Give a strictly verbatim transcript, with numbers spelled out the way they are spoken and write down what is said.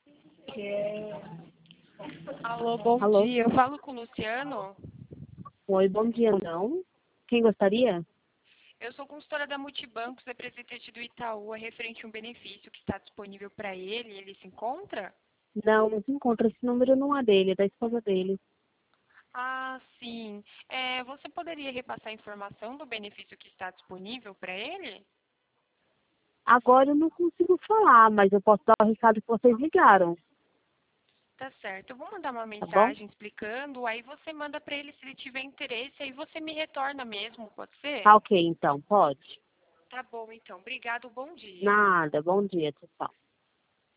Que é... Alô, bom Alô? dia. Eu falo com o Luciano. Oi, bom dia, não? Quem gostaria? Eu sou consultora da Multibancos, representante do Itaú, é referente a um benefício que está disponível para ele. Ele se encontra? Não, não se encontra. Esse número não é dele, é da esposa dele. Ah, sim. É, você poderia repassar a informação do benefício que está disponível para ele? Agora eu não consigo falar, mas eu posso dar o recado que vocês ligaram, Tá certo. Eu vou mandar uma tá bom? mensagem explicando, aí você manda para ele se ele tiver interesse, aí você me retorna mesmo, pode ser? Tá ok, então, pode. Tá bom, então. Obrigado, bom dia. Nada, bom dia, tchau.